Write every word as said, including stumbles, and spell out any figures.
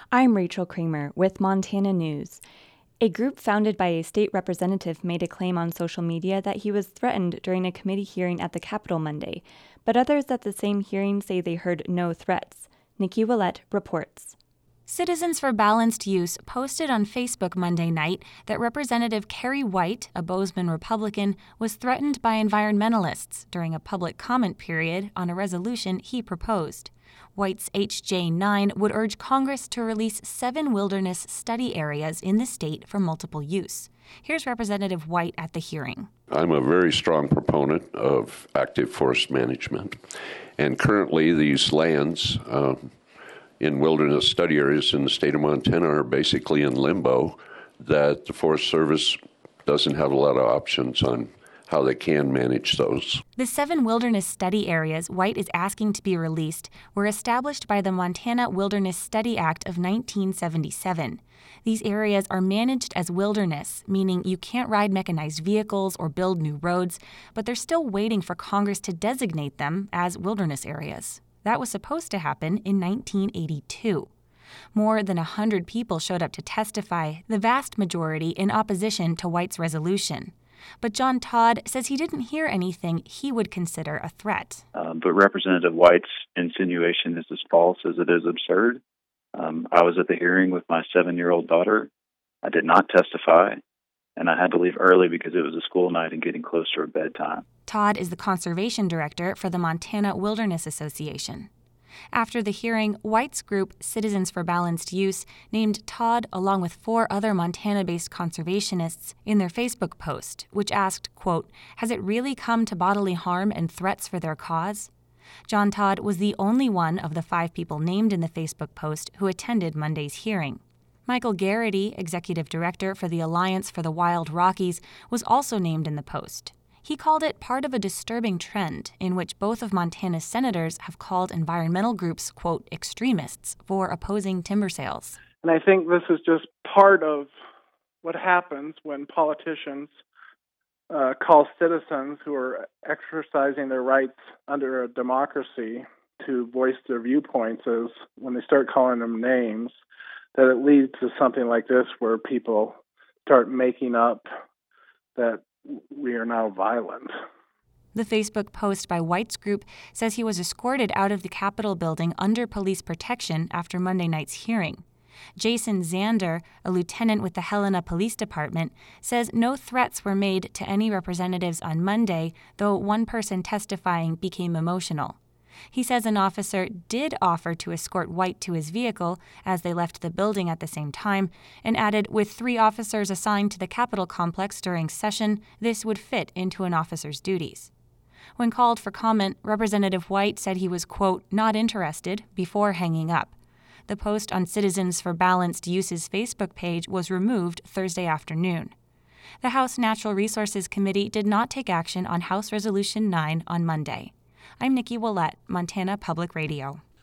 I'm Rachel Kramer with Montana News. A group founded by a state representative made a claim on social media that he was threatened during a committee hearing at the Capitol Monday, but others at the same hearing say they heard no threats. Nikki Willett reports. Citizens for Balanced Use posted on Facebook Monday night that Representative Kerry White, a Bozeman Republican, was threatened by environmentalists during a public comment period on a resolution he proposed. White's H J nine would urge Congress to release seven wilderness study areas in the state for multiple use. Here's Representative White at the hearing. I'm a very strong proponent of active forest management, and currently these lands uh, in wilderness study areas in the state of Montana are basically in limbo, that the Forest Service doesn't have a lot of options on how they can manage those. The seven wilderness study areas White is asking to be released were established by the Montana Wilderness Study Act of nineteen seventy-seven. These areas are managed as wilderness, meaning you can't ride mechanized vehicles or build new roads, but they're still waiting for Congress to designate them as wilderness areas. That was supposed to happen in nineteen eighty-two. More than one hundred people showed up to testify, the vast majority in opposition to White's resolution. But John Todd says he didn't hear anything he would consider a threat. Um, but Representative White's insinuation is as false as it is absurd. Um, I was at the hearing with my seven-year-old daughter. I did not testify, and I had to leave early because it was a school night and getting close to her bedtime. Todd is the conservation director for the Montana Wilderness Association. After the hearing, White's group, Citizens for Balanced Use, named Todd along with four other Montana-based conservationists in their Facebook post, which asked, quote, "Has it really come to bodily harm and threats for their cause?" John Todd was the only one of the five people named in the Facebook post who attended Monday's hearing. Michael Garrity, executive director for the Alliance for the Wild Rockies, was also named in the post. He called it part of a disturbing trend in which both of Montana's senators have called environmental groups, quote, extremists for opposing timber sales. And I think this is just part of what happens when politicians uh, call citizens who are exercising their rights under a democracy to voice their viewpoints, is when they start calling them names, that it leads to something like this where people start making up that we are now violent. The Facebook post by White's group says he was escorted out of the Capitol building under police protection after Monday night's hearing. Jason Zander, a lieutenant with the Helena Police Department, says no threats were made to any representatives on Monday, though one person testifying became emotional. He says an officer did offer to escort White to his vehicle as they left the building at the same time, and added with three officers assigned to the Capitol complex during session, this would fit into an officer's duties. When called for comment, Representative White said he was, quote, not interested before hanging up. The post on Citizens for Balanced Use's Facebook page was removed Thursday afternoon. The House Natural Resources Committee did not take action on House Resolution nine on Monday. I'm Nikki Willett, Montana Public Radio.